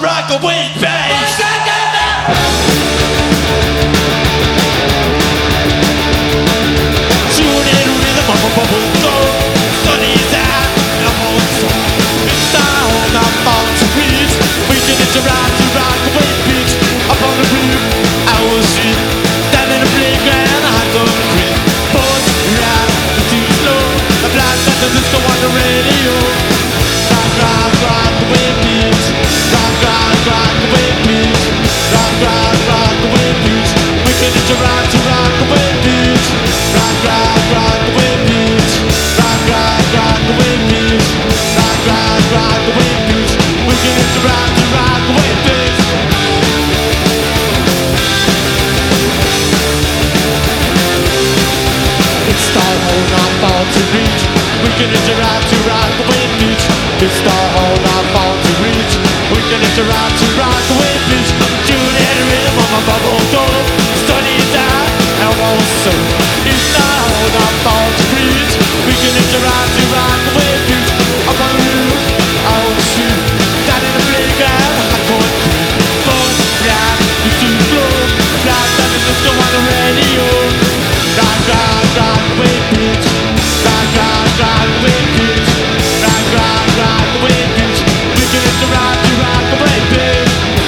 Rockaway bass. Tune in rhythm of a bubble flow. Sun is out, I'm on song. It's down, I'm on to reach. We can interact to Rockaway beach. Up on the roof, I will see. Down in the playground, I don't quit. Boys, ride, too slow. The black metal disco on the radio. Rock, rock, Rockaway beach. Rock, rock, Rockaway beach. Rock, rock, Rockaway beach. We can interact to Rockaway beach. Rock, rock, Rockaway beach. Rock, rock, Rockaway beach. Rock, rock, Rockaway beach. We can interact to Rockaway beach. It's the whole not far to reach. We can interact to Rockaway beach. It's the whole not far to reach. We can interact to Rockaway beach. Tune in rhythm of my bubble door. Study that and won't serve. It's the whole not far to reach. We can interact to Rockaway beach. Up on the roof, I will shoot. Down in the playground, I can't breathe. Boys, yeah, it's too slow. Black metal disco on the radio. Rock, rock, Rockaway beach. Rock, rock, Rockaway beach. Rock, rock, Rockaway beach. We can interact to Rockaway beach.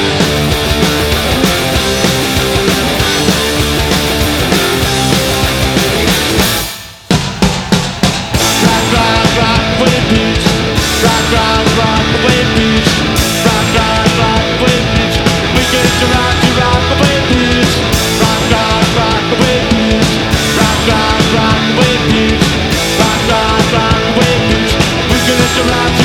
Rock, rock, Rockaway beach. Rock, rock, Rockaway beach. Rock, rock, Rockaway beach. We can interact to Rockaway beach. Rock, rock, Rockaway beach. Rock, rock, Rockaway beach. Rock, rock, Rockaway beach. We can interact to